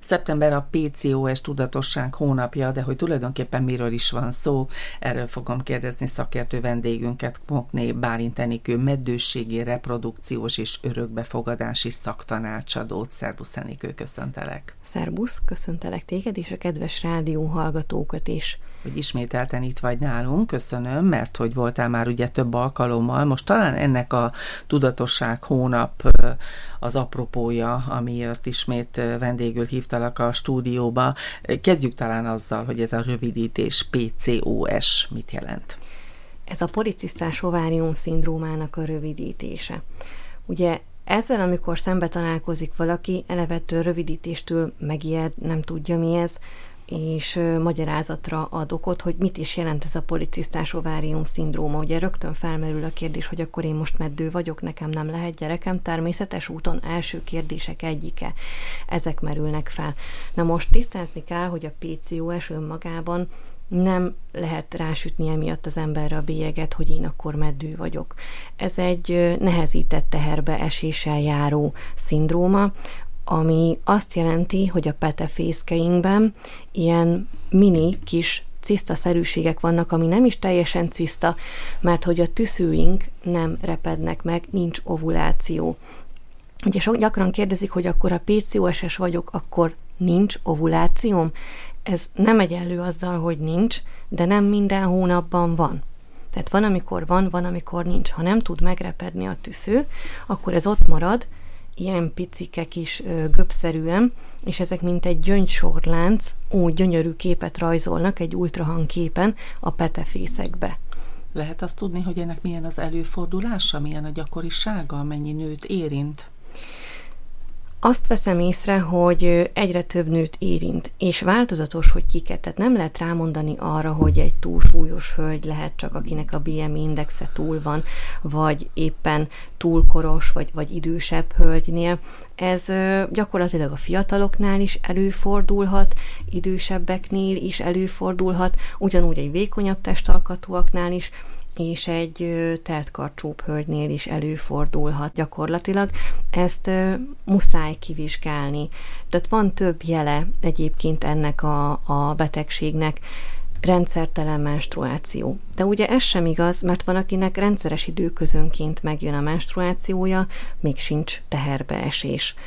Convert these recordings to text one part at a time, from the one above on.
Szeptember a PCOS tudatosság hónapja, de hogy tulajdonképpen miről is van szó, erről fogom kérdezni szakértő vendégünket, Mokné Bálint Enikő, meddősségi, reprodukciós és örökbefogadási szaktanácsadót. Szerbusz Enikő, köszöntelek. Szerbusz, köszöntelek téged és a kedves rádió hallgatókat is. Hogy ismételten itt vagy nálunk, köszönöm, mert hogy voltál már ugye több alkalommal. Most talán ennek a tudatosság hónap az apropója, amiért ismét vendégül hívtalak a stúdióba. Kezdjük talán azzal, hogy ez a rövidítés PCOS mit jelent? Ez a policisztás ovárium szindrómának a rövidítése. Ugye ezzel, amikor szembe találkozik valaki, elevettől rövidítéstől megijed, nem tudja mi ez, és magyarázatra ad okot, hogy mit is jelent ez a policisztás ovárium szindróma. Ugye rögtön felmerül a kérdés, hogy akkor én most meddő vagyok, nekem nem lehet gyerekem, természetes úton első kérdések egyike. Ezek merülnek fel. Na most tisztázni kell, hogy a PCOS önmagában nem lehet rásütni emiatt az emberre a bélyeget, hogy én akkor meddő vagyok. Ez egy nehezített teherbe eséssel járó szindróma, ami azt jelenti, hogy a petefészkeinkben ilyen mini kis cisztaszerűségek vannak, ami nem is teljesen ciszta, mert hogy a tüszőink nem repednek meg, nincs ovuláció. Ugye gyakran kérdezik, hogy akkor a PCOS-es vagyok, akkor nincs ovulációm. Ez nem egyenlő azzal, hogy nincs, de nem minden hónapban van. Tehát van, amikor van, van, amikor nincs. Ha nem tud megrepedni a tüsző, akkor ez ott marad, ilyen picike kis gömbszerűen, és ezek mint egy gyöngysorlánc, úgy gyönyörű képet rajzolnak egy ultrahang képen a petefészekbe. Lehet azt tudni, hogy ennek milyen az előfordulása, milyen a gyakorisága, mennyi nőt érint? Azt veszem észre, hogy egyre több nőt érint, és változatos, hogy kiket. Tehát nem lehet rámondani arra, hogy egy túlsúlyos hölgy lehet csak, akinek a BMI indexe túl van, vagy éppen túlkoros, vagy idősebb hölgynél. Ez gyakorlatilag a fiataloknál is előfordulhat, idősebbeknél is előfordulhat, ugyanúgy egy vékonyabb testalkatúaknál is, és egy teltkarcsúbb hölgynél is előfordulhat gyakorlatilag. Ezt muszáj kivizsgálni. Tehát van több jele egyébként ennek a betegségnek, rendszertelen menstruáció. De ugye ez sem igaz, mert van, akinek rendszeres időközönként megjön a menstruációja, még sincs teherbeesés.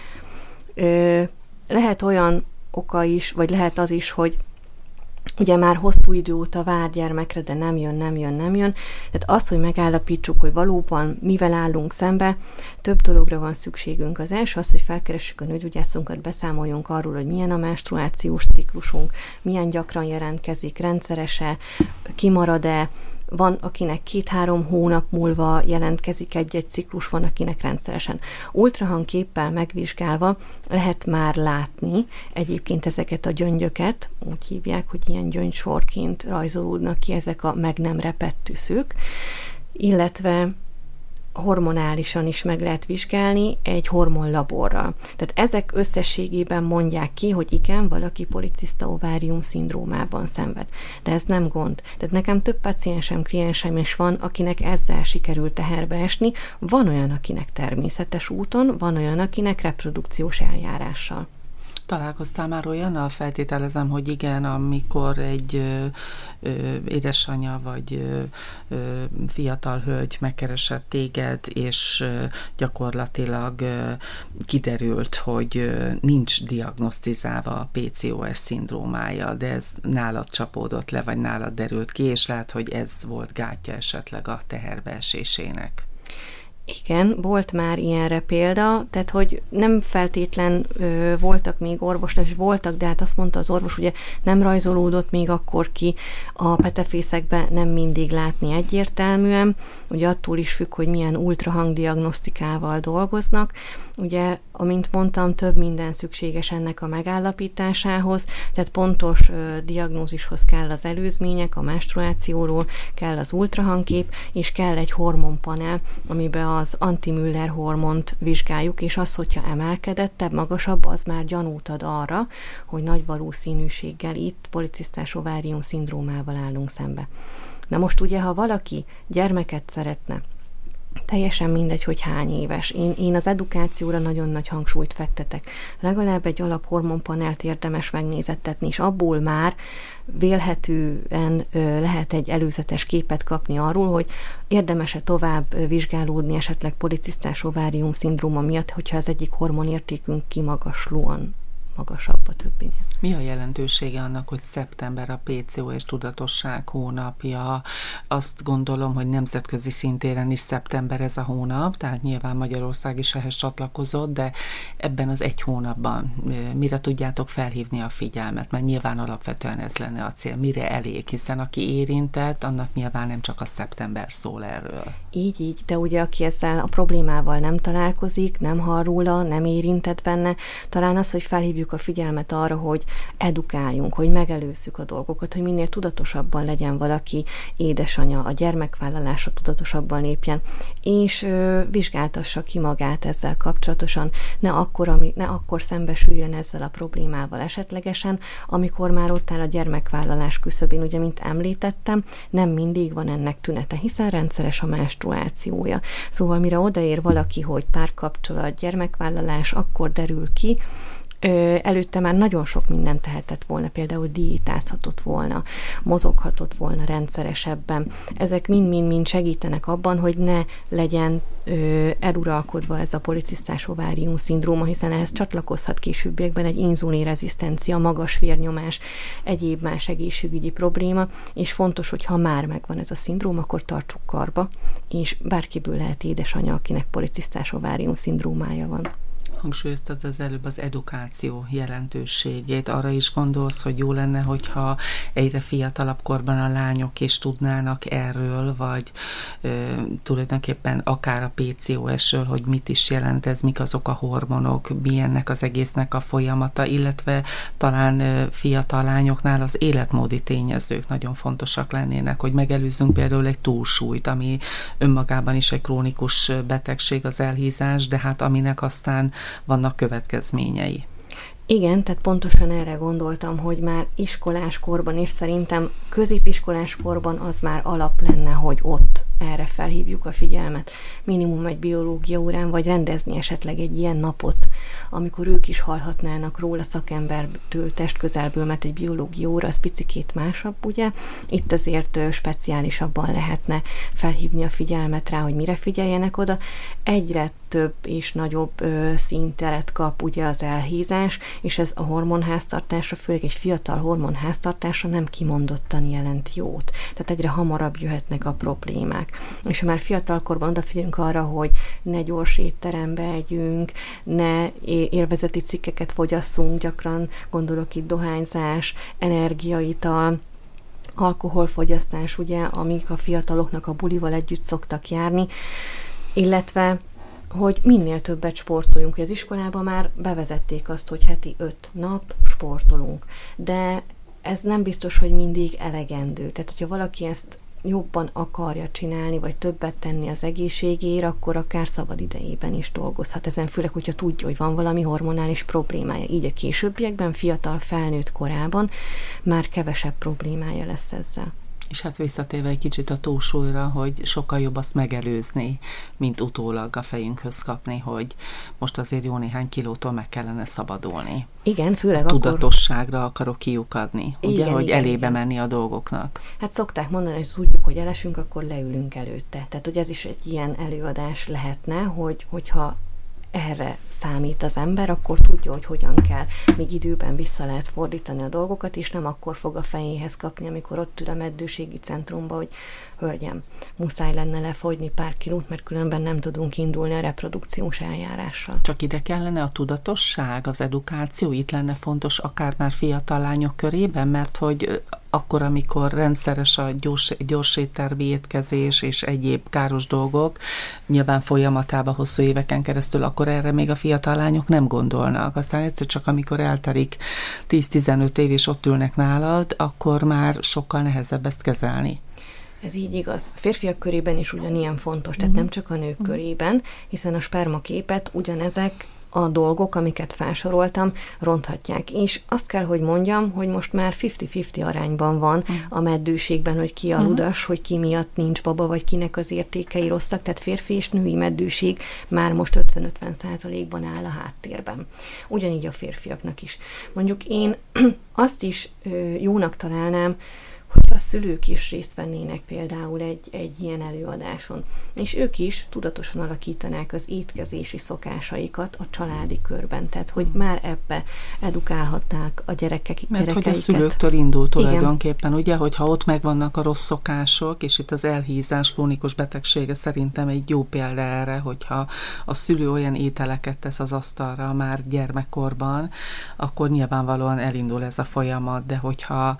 Lehet olyan oka is, vagy lehet az is, hogy ugye már hosszú idő óta vár gyermekre, de nem jön. Tehát azt, hogy megállapítsuk, hogy valóban mivel állunk szembe, több dologra van szükségünk. Az első az, hogy felkeressük a nőgyógyászunkat, beszámoljunk arról, hogy milyen a menstruációs ciklusunk, milyen gyakran jelentkezik, rendszerese, kimarad-e, van, akinek 2-3 hónap múlva jelentkezik egy-egy ciklus, van, akinek rendszeresen. Ultrahangképpel megvizsgálva lehet már látni egyébként ezeket a gyöngyöket, úgy hívják, hogy ilyen gyöngysorként rajzolódnak ki ezek a meg nem repett tüszők, illetve hormonálisan is meg lehet vizsgálni egy hormonlaborral. Tehát ezek összességében mondják ki, hogy igen, valaki policiszta ovárium szindrómában szenved. De ez nem gond. Tehát nekem több paciensem, kliensem is van, akinek ezzel sikerült teherbe esni. Van olyan, akinek természetes úton, van olyan, akinek reprodukciós eljárással. Találkoztál már olyannal? Feltételezem, hogy igen, amikor egy édesanyja vagy fiatal hölgy megkeresett téged, és gyakorlatilag kiderült, hogy nincs diagnosztizálva a PCOS szindrómája, de ez nálad csapódott le, vagy nálad derült ki, és lehet, hogy ez volt gátja esetleg a teherbeesésének. Igen, volt már ilyenre példa, tehát hogy nem feltétlen voltak még orvosnál, és voltak, de hát azt mondta az orvos, ugye nem rajzolódott még akkor ki a petefészekbe, nem mindig látni egyértelműen, ugye attól is függ, hogy milyen ultrahangdiagnosztikával dolgoznak. Ugye, amint mondtam, több minden szükséges ennek a megállapításához, tehát pontos diagnózishoz kell az előzmények, a menstruációról, kell az ultrahangkép, és kell egy hormonpanel, amiben az anti-Müller hormont vizsgáljuk, és az, hogyha emelkedettebb, magasabb, az már gyanút ad arra, hogy nagy valószínűséggel itt policisztás ovárium szindrómával állunk szembe. Na most ugye, ha valaki gyermeket szeretne, Teljesen mindegy, hogy hány éves. Én az edukációra nagyon nagy hangsúlyt fektetek. Legalább egy alaphormonpanelt érdemes megnézettetni, és abból már vélhetően lehet egy előzetes képet kapni arról, hogy érdemes-e tovább vizsgálódni esetleg policisztás ovárium szindróma miatt, hogyha az egyik hormonértékünk kimagaslóan magasabb a többinél. Mi a jelentősége annak, hogy szeptember a PCOS tudatosság hónapja? Azt gondolom, hogy nemzetközi szintéren is szeptember ez a hónap, tehát nyilván Magyarország is ehhez csatlakozott, de ebben az egy hónapban mire tudjátok felhívni a figyelmet? Mert nyilván alapvetően ez lenne a cél. Mire elég? Hiszen aki érintett, annak nyilván nem csak a szeptember szól erről. Így, de ugye aki ezzel a problémával nem találkozik, nem hall róla, nem érintett benne, talán az, hogy felhívjuk a figyelmet arra, hogy edukáljunk, hogy megelőzzük a dolgokat, hogy minél tudatosabban legyen valaki édesanyja, a gyermekvállalásra tudatosabban lépjen, és vizsgáltassa ki magát ezzel kapcsolatosan, ne akkor szembesüljön ezzel a problémával esetlegesen, amikor már ott áll a gyermekvállalás küszöbén. Ugye, mint említettem, nem mindig van ennek tünete, hiszen rendszeres a menstruációja. Szóval mire odaér valaki, hogy párkapcsolat, gyermekvállalás, akkor derül ki, előtte már nagyon sok mindent tehetett volna, például diétázhatott volna, mozoghatott volna rendszeresebben. Ezek mind-mind segítenek abban, hogy ne legyen eluralkodva ez a policisztás ovárium szindróma, hiszen ehhez csatlakozhat későbbiekben egy inzulinrezisztencia, magas vérnyomás, egyéb más egészségügyi probléma, és fontos, hogy ha már megvan ez a szindróma, akkor tartsuk karba, és bárkiből lehet édesanyja, akinek policisztás ovárium szindrómája van. Hangsúlyoztad az előbb az edukáció jelentőségét. Arra is gondolsz, hogy jó lenne, hogyha egyre fiatalabb korban a lányok is tudnának erről, vagy tulajdonképpen akár a PCOS-ről, hogy mit is jelent ez, mik azok a hormonok, mi ennek az egésznek a folyamata, illetve talán fiatal lányoknál az életmódi tényezők nagyon fontosak lennének, hogy megelőzzünk például egy túlsúlyt, ami önmagában is egy krónikus betegség, az elhízás, de hát aminek aztán vannak következményei. Igen, tehát pontosan erre gondoltam, hogy már iskolás korban, és szerintem középiskolás korban az már alap lenne, hogy ott erre felhívjuk a figyelmet. Minimum egy biológia órán, vagy rendezni esetleg egy ilyen napot, amikor ők is hallhatnának róla szakembertől, testközelből, mert egy biológia óra az picikét másabb, ugye? Itt azért speciálisabban lehetne felhívni a figyelmet rá, hogy mire figyeljenek oda. Egyre több és nagyobb színteret kap ugye az elhízás, és ez a hormonháztartásra, főleg egy fiatal hormonháztartásra nem kimondottan jelent jót. Tehát egyre hamarabb jöhetnek a problémák. És ha már fiatalkorban odafigyelünk arra, hogy ne gyors étterembe együnk, ne élvezeti cikkeket fogyasszunk, gyakran gondolok itt dohányzás, energiaital, alkoholfogyasztás, ugye, amik a fiataloknak a bulival együtt szoktak járni, illetve hogy minél többet sportoljunk. Az iskolában már bevezették azt, hogy heti 5 nap sportolunk, de ez nem biztos, hogy mindig elegendő. Tehát, hogyha valaki ezt jobban akarja csinálni, vagy többet tenni az egészségére, akkor akár szabad idejében is dolgozhat. Ezen főleg, hogyha tudja, hogy van valami hormonális problémája. Így a későbbiekben, fiatal felnőtt korában már kevesebb problémája lesz ezzel. És hát visszatérve egy kicsit a túlsúlyra, hogy sokkal jobb azt megelőzni, mint utólag a fejünkhöz kapni, hogy most azért jó néhány kilótól meg kellene szabadulni. Igen, főleg tudatosságra akarok kiukadni, ugye, igen, hogy igen, elébe igen. menni a dolgoknak. Hát szokták mondani, hogy tudjuk, hogy elesünk, akkor leülünk előtte. Tehát, hogy ez is egy ilyen előadás lehetne, hogyha erre számít az ember, akkor tudja, hogy hogyan kell. Még időben vissza lehet fordítani a dolgokat, és nem akkor fog a fejéhez kapni, amikor ott ül a meddőségi centrumba, hogy hölgyem, muszáj lenne lefogyni pár kilót, mert különben nem tudunk indulni a reprodukciós eljárással. Csak ide kellene a tudatosság, az edukáció, itt lenne fontos akár már fiatal lányok körében, mert hogy akkor, amikor rendszeres a gyors éttermi étkezés és egyéb káros dolgok, nyilván folyamatában hosszú éveken keresztül, akkor erre még a fiatal lányok nem gondolnak. Aztán egyszer csak amikor eltelik 10-15 év és ott ülnek nálad, akkor már sokkal nehezebb ezt kezelni. Ez így igaz. A férfiak körében is ugyanilyen fontos, tehát nem csak a nők körében, hiszen a spermaképet ugyanezek a dolgok, amiket felsoroltam, ronthatják. És azt kell, hogy mondjam, hogy most már 50-50 arányban van a meddőségben, hogy ki a ludas, hogy ki miatt nincs baba, vagy kinek az értékei rosszak, tehát férfi és női meddőség már most 50-50%-ban áll a háttérben. Ugyanígy a férfiaknak is. Mondjuk én azt is jónak találnám, hogy a szülők is részt vennének például egy ilyen előadáson. És ők is tudatosan alakítanák az étkezési szokásaikat a családi körben. Tehát, hogy már ebbe edukálhatnák a gyerekeiket. Mert hogy a szülőktől indul tulajdonképpen, ugye, hogyha ott megvannak a rossz szokások, és itt az elhízás krónikus betegsége szerintem egy jó példa erre, hogyha a szülő olyan ételeket tesz az asztalra már gyermekkorban, akkor nyilvánvalóan elindul ez a folyamat, de hogyha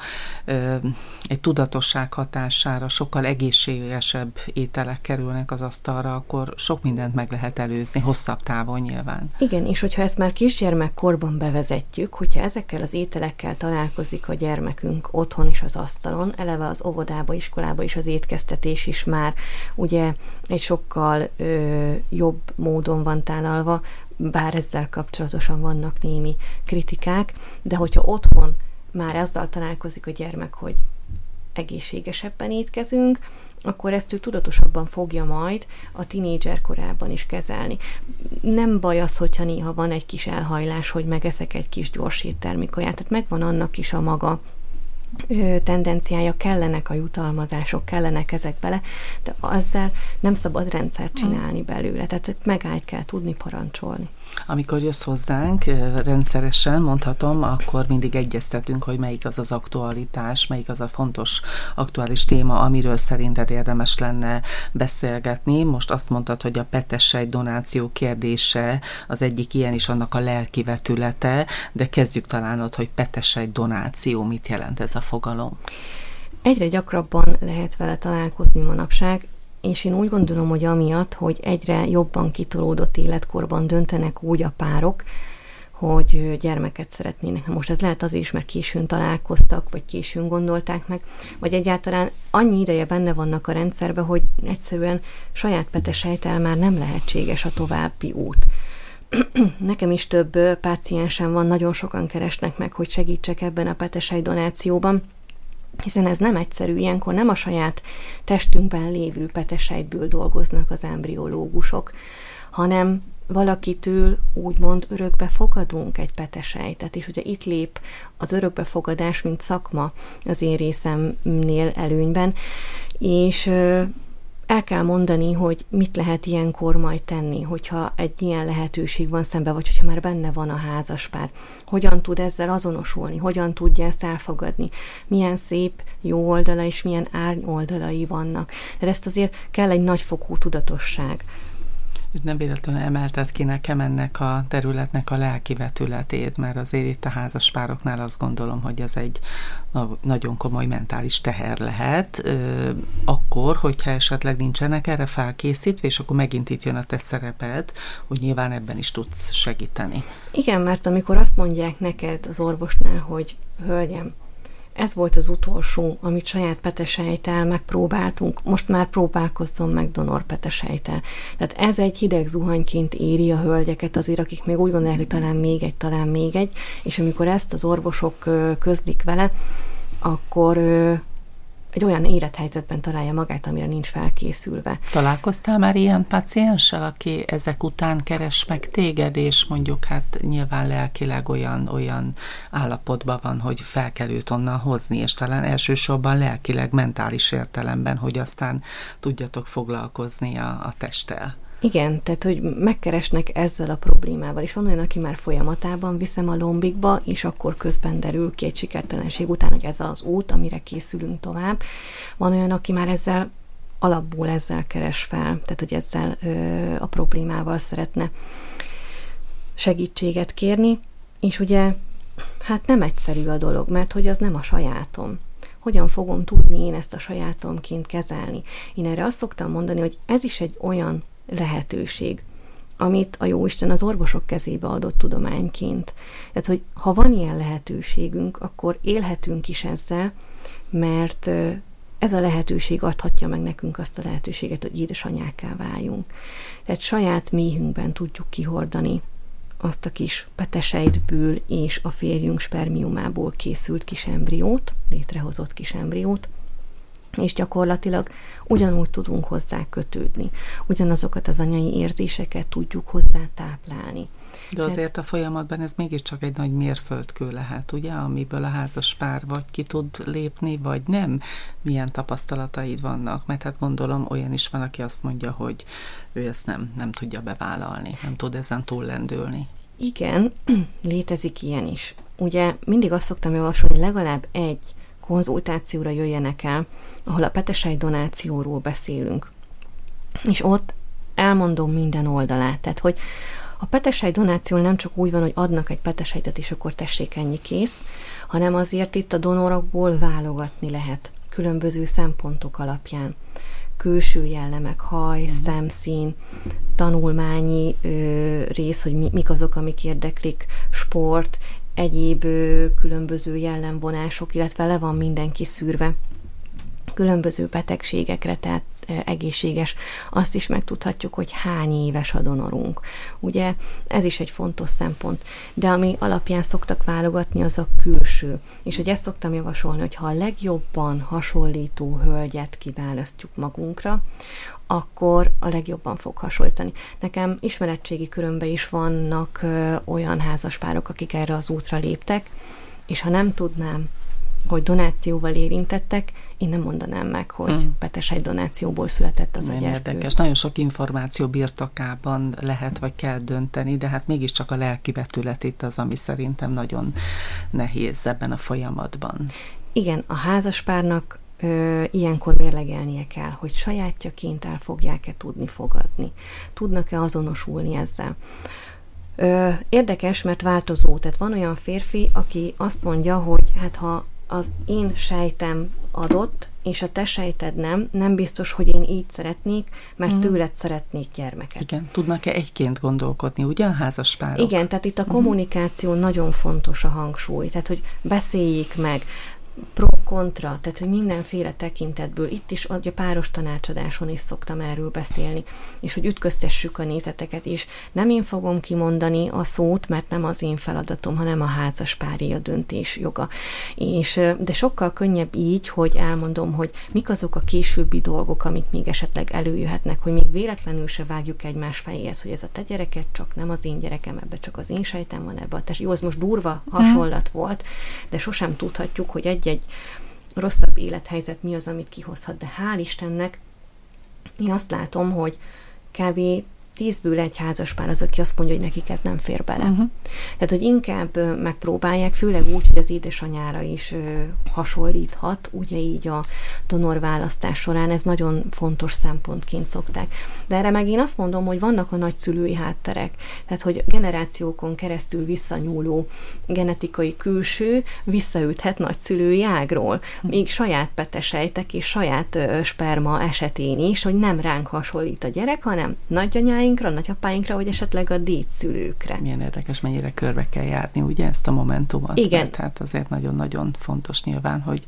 egy tudatosság hatására sokkal egészségesebb ételek kerülnek az asztalra, akkor sok mindent meg lehet előzni, hosszabb távon nyilván. Igen, és hogyha ezt már kisgyermekkorban bevezetjük, hogyha ezekkel az ételekkel találkozik a gyermekünk otthon is az asztalon, eleve az óvodába, iskolába is az étkeztetés is már ugye egy sokkal jobb módon van tálalva, bár ezzel kapcsolatosan vannak némi kritikák, de hogyha otthon már azzal találkozik a gyermek, hogy egészségesebben étkezünk, akkor ezt ő tudatosabban fogja majd a tinédzser korában is kezelni. Nem baj az, hogyha néha van egy kis elhajlás, hogy megeszek egy kis gyors éttermi kaját, tehát megvan annak is a maga tendenciája, kellenek a jutalmazások, kellenek ezek bele, de azzal nem szabad rendszert csinálni belőle, tehát megállt kell tudni parancsolni. Amikor jössz hozzánk rendszeresen, mondhatom, akkor mindig egyeztetünk, hogy melyik az az aktualitás, melyik az a fontos aktuális téma, amiről szerinted érdemes lenne beszélgetni. Most azt mondtad, hogy a petesejt donáció kérdése az egyik ilyen is, annak a lelki vetülete, de kezdjük talán ott, hogy petesejt donáció, mit jelent ez a fogalom? Egyre gyakrabban lehet vele találkozni manapság, és én úgy gondolom, hogy amiatt, hogy egyre jobban kitolódott életkorban döntenek úgy a párok, hogy gyermeket szeretnének. Most ez lehet azért is, mert későn találkoztak, vagy későn gondolták meg, vagy egyáltalán annyi ideje benne vannak a rendszerben, hogy egyszerűen saját petesejttel már nem lehetséges a további út. Nekem is több páciensem van, nagyon sokan keresnek meg, hogy segítsek ebben a petesejt donációban, hiszen ez nem egyszerű, ilyenkor nem a saját testünkben lévő petesejtből dolgoznak az embriológusok, hanem valakitől úgymond örökbe fogadunk egy petesejtet, és ugye itt lép az örökbefogadás, mint szakma az én részemnél előnyben, és el kell mondani, hogy mit lehet ilyenkor majd tenni, hogyha egy ilyen lehetőség van szembe, vagy hogyha már benne van a házaspár. Hogyan tud ezzel azonosulni, hogyan tudja ezt elfogadni, milyen szép jó oldala és milyen árny oldalai vannak. De ezt azért kell egy nagyfokú tudatosság. Nem véletlenül emelted ki nekem ennek a területnek a lelki vetületét, mert azért itt a házaspároknál azt gondolom, hogy ez egy nagyon komoly mentális teher lehet, akkor, hogyha esetleg nincsenek erre felkészítve, és akkor megint itt jön a te szereped, hogy nyilván ebben is tudsz segíteni. Igen, mert amikor azt mondják neked az orvosnál, hogy hölgyem, ez volt az utolsó, amit saját petesejttel megpróbáltunk, most már próbálkozzon meg donor petesejttel. Tehát ez egy hideg zuhanyként éri a hölgyeket azért, akik még úgy gondolják, hogy talán még egy, és amikor ezt az orvosok közlik vele, akkor egy olyan élethelyzetben találja magát, amire nincs felkészülve. Találkoztál már ilyen pácienssel, aki ezek után keres meg téged, és mondjuk hát nyilván lelkileg olyan állapotban van, hogy fel kell őt onnan hozni, és talán elsősorban lelkileg, mentális értelemben, hogy aztán tudjatok foglalkozni a testtel. Igen, tehát, hogy megkeresnek ezzel a problémával, és van olyan, aki már folyamatában viszem a lombikba, és akkor közben derül ki egy sikertelenség után, hogy ez az út, amire készülünk tovább. Van olyan, aki már alapból ezzel keres fel, tehát, hogy ezzel a problémával szeretne segítséget kérni, és ugye, hát nem egyszerű a dolog, mert hogy az nem a sajátom. Hogyan fogom tudni én ezt a sajátomként kezelni? Én erre azt szoktam mondani, hogy ez is egy olyan lehetőség, amit a Jóisten az orvosok kezébe adott tudományként. Tehát, hogy ha van ilyen lehetőségünk, akkor élhetünk is ezzel, mert ez a lehetőség adhatja meg nekünk azt a lehetőséget, hogy édesanyákká váljunk. Tehát saját méhünkben tudjuk kihordani azt a kis petesejtből és a férjünk spermiumából készült kis embriót, létrehozott kis embriót, és gyakorlatilag ugyanúgy tudunk hozzá kötődni. Ugyanazokat az anyai érzéseket tudjuk hozzá táplálni. De azért a folyamatban ez mégiscsak egy nagy mérföldkő lehet, ugye, amiből a házas pár vagy ki tud lépni, vagy nem. Milyen tapasztalataid vannak? Mert hát gondolom olyan is van, aki azt mondja, hogy ő ezt nem tudja bevállalni, nem tud ezen túllendülni. Igen, létezik ilyen is. Ugye mindig azt szoktam javasolni, legalább egy konzultációra jöjjenek el, ahol a petesejt donációról beszélünk. És ott elmondom minden oldalát. Tehát, hogy a petesejt donáció nem csak úgy van, hogy adnak egy petesejtet, és akkor tessék, ennyi kész, hanem azért itt a donorokból válogatni lehet különböző szempontok alapján. Külső jellemek, haj, szemszín, tanulmányi rész, hogy mik azok, amik érdeklik, sport, egyéb különböző jellemvonások, illetve le van mindenki szűrve különböző betegségekre, tehát egészséges. Azt is megtudhatjuk, hogy hány éves a donorunk. Ugye ez is egy fontos szempont. De ami alapján szoktak válogatni, az a külső. És hogy ezt szoktam javasolni, hogy ha a legjobban hasonlító hölgyet kiválasztjuk magunkra, akkor a legjobban fog hasonlítani. Nekem ismeretségi körömben is vannak olyan házaspárok, akik erre az útra léptek, és ha nem tudnám, hogy donációval érintettek, én nem mondanám meg, hogy petesejt donációból született az a gyerkőc. Érdekes. Nagyon sok információ birtokában lehet, vagy kell dönteni, de hát mégiscsak a lelki vetület itt az, ami szerintem nagyon nehéz ebben a folyamatban. Igen, a házaspárnak ilyenkor mérlegelnie kell, hogy sajátjaként el fogják-e tudni fogadni. Tudnak-e azonosulni ezzel. Érdekes, mert változó. Tehát van olyan férfi, aki azt mondja, hogy hát ha az én sejtem adott, és a te sejted nem biztos, hogy én így szeretnék, mert tőled szeretnék gyermeket. Igen, tudnak-e egyként gondolkodni, ugye a házaspárok? Igen, tehát itt a kommunikáció nagyon fontos, a hangsúly, tehát hogy beszéljék meg, pro-kontra, tehát hogy mindenféle tekintetből, itt is a páros tanácsadáson is szoktam erről beszélni, és hogy ütköztessük a nézeteket, és nem én fogom kimondani a szót, mert nem az én feladatom, hanem a házaspáré a döntés joga. De sokkal könnyebb így, hogy elmondom, hogy mik azok a későbbi dolgok, amik még esetleg előjöhetnek, hogy még véletlenül se vágjuk egymás fejéhez, hogy ez a te gyereket csak nem az én gyerekem, ebbe csak az én sejtem van ebbe. Jó, ez most durva hasonlat volt, de sosem tudhatjuk, hogy egy rosszabb élethelyzet mi az, amit kihozhat. De hál' Istennek én azt látom, hogy kb. 10-ből egy házaspár az, aki azt mondja, hogy nekik ez nem fér bele. Tehát, hogy inkább megpróbálják, főleg úgy, hogy az édesanyára is hasonlíthat, ugye így a donorválasztás során, ez nagyon fontos szempontként szokták. De erre meg én azt mondom, hogy vannak a nagyszülői hátterek, tehát, hogy generációkon keresztül visszanyúló genetikai külső visszaüthet nagyszülői ágról, még saját petesejtek és saját sperma esetén is, hogy nem ránk hasonlít a gyerek, hanem nagyanyáinkra, nagyapáinkra, vagy esetleg a dédszülőkre. Milyen érdekes, mennyire körbe kell járni, ugye, ezt a momentumot. Igen. Tehát azért nagyon-nagyon fontos nyilván, hogy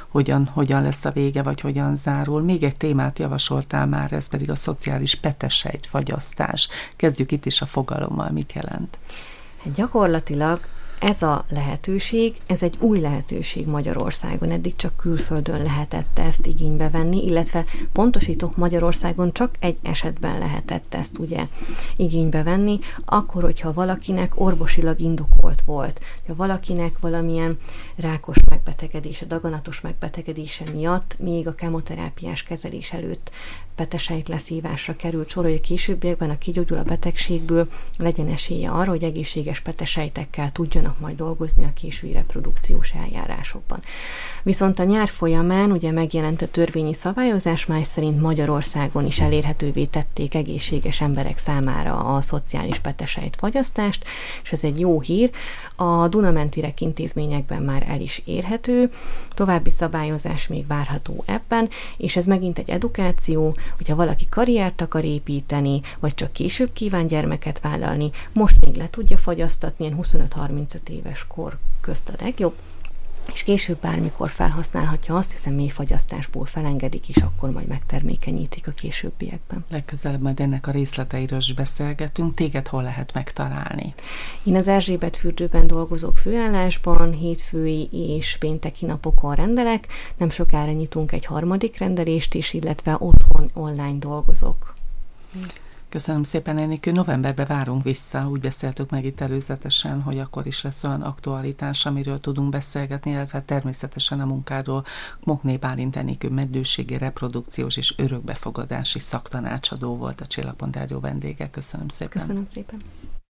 hogyan lesz a vége, vagy hogyan zárul. Még egy témát javasoltál már, ez pedig a szociális petesejtfagyasztás. Kezdjük itt is a fogalommal, mit jelent? Hát gyakorlatilag ez a lehetőség, ez egy új lehetőség Magyarországon. Eddig csak külföldön lehetett ezt igénybe venni, illetve pontosítok, Magyarországon csak egy esetben lehetett ezt ugye igénybe venni, akkor, hogyha valakinek orvosilag indokolt volt, ha valakinek valamilyen rákos megbetegedése, daganatos megbetegedése miatt még a kemoterápiás kezelés előtt petesejt leszívásra került sor, hogy a későbbiekben, a kigyógyul a betegségből, legyen esélye arra, hogy egészséges petesejtekkel tudjanak majd dolgozni a késői reprodukciós eljárásokban. Viszont a nyár folyamán ugye megjelent a törvényi szabályozás, mely szerint Magyarországon is elérhetővé tették egészséges emberek számára a szociális petesejtfagyasztást, és ez egy jó hír. A Duna-menti intézményekben már el is érhető, további szabályozás még várható ebben, és ez megint egy edukáció, hogyha valaki karriert akar építeni, vagy csak később kíván gyermeket vállalni, most még le tudja fagyasztatni, ilyen 25-35 éves kor közt a legjobb, és később bármikor felhasználhatja azt, hiszen mélyfagyasztásból felengedik, és akkor majd megtermékenyítik a későbbiekben. Legközelebb majd ennek a részleteiről is beszélgetünk. Téged hol lehet megtalálni? Én az Erzsébet fürdőben dolgozok főállásban, hétfői és pénteki napokon rendelek, nem sokára nyitunk egy harmadik rendelést is, illetve otthon online dolgozok. Köszönöm szépen, Enikő. Novemberben várunk vissza, úgy beszéltük meg itt előzetesen, hogy akkor is lesz olyan aktualitás, amiről tudunk beszélgetni, illetve természetesen a munkáról. Mokné Bálint Enikő meddőségi, reprodukciós és örökbefogadási szaktanácsadó volt a Csillagpont Rádió vendége. Köszönöm szépen. Köszönöm szépen.